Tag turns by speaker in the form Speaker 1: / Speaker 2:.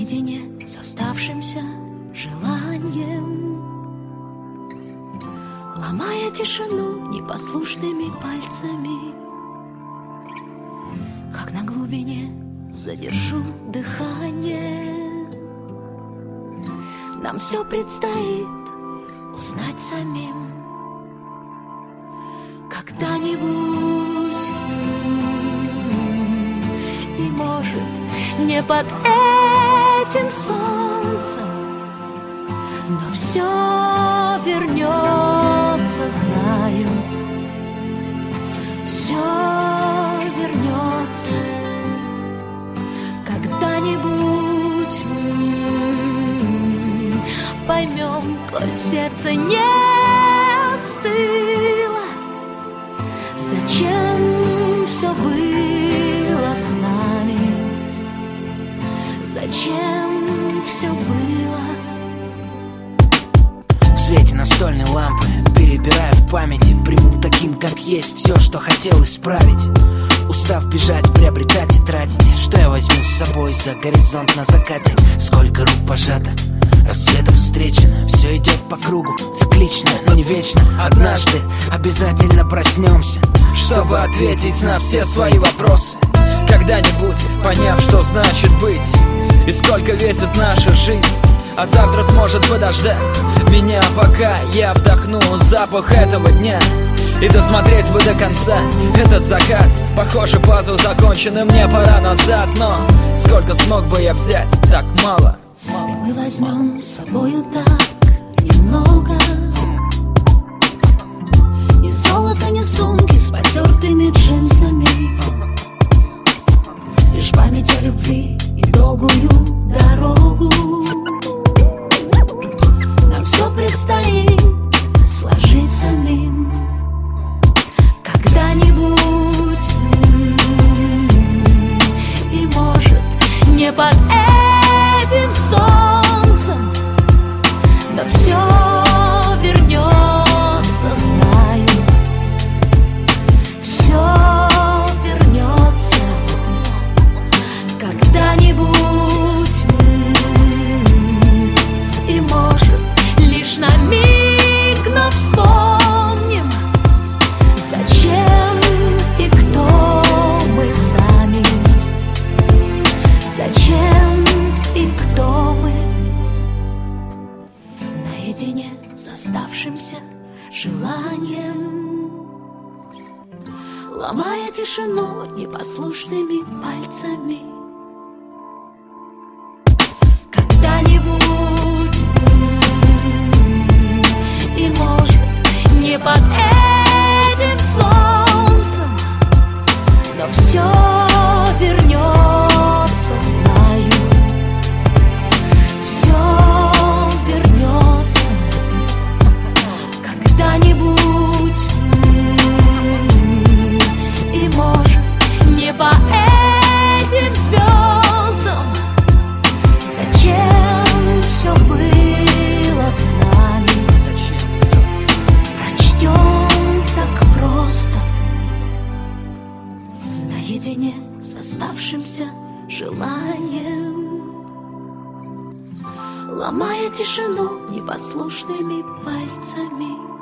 Speaker 1: наедине с оставшимся желанием, ломая тишину непослушными пальцами. Как на глубине задержу дыхание. Нам все предстоит узнать самим когда-нибудь. И может, не под этим солнцем, но все вернется, знаю. Все вернется когда-нибудь. Поймем, коль сердце не остыло, зачем все было с нами, зачем все было.
Speaker 2: В свете настольной лампы, перебирая в памяти, приму таким, как есть, все, что хотел исправить. Устав бежать, приобретать и тратить, что я возьму с собой за горизонт на закате? Сколько рук пожато, рассветов встречено, все идет по кругу, циклично, но не вечно. Однажды обязательно проснемся, чтобы ответить на все свои вопросы.
Speaker 3: Когда-нибудь поняв, что значит быть и сколько весит наша жизнь, а завтра сможет подождать меня, пока я вдохну запах этого дня. И досмотреть бы до конца этот закат. Похоже, пазл закончен, и мне пора назад. Но сколько смог бы я взять, так мало.
Speaker 1: И мы возьмем с собою так немного. Ни золота, ни сумки с потертыми джинсами, лишь память о любви и долгую дорогу. Нам все предстоит сложить самим когда-нибудь. И может, не под этим солнцем, но все вернется, знаю. Все вернется когда-нибудь. И может, лишь на миг, но вспомним, зачем и кто мы сами. Зачем и кто мы? Наедине с оставшимся желанием, ломая тишину непослушными пальцами. Когда-нибудь, и может, не под этим солнцем, но все вернется, знаю. Все вернется когда-нибудь. И может, не по этим звездам, зачем все было с нами. Прочтем так просто, наедине с оставшимся желанием, ломая тишину непослушными пальцами.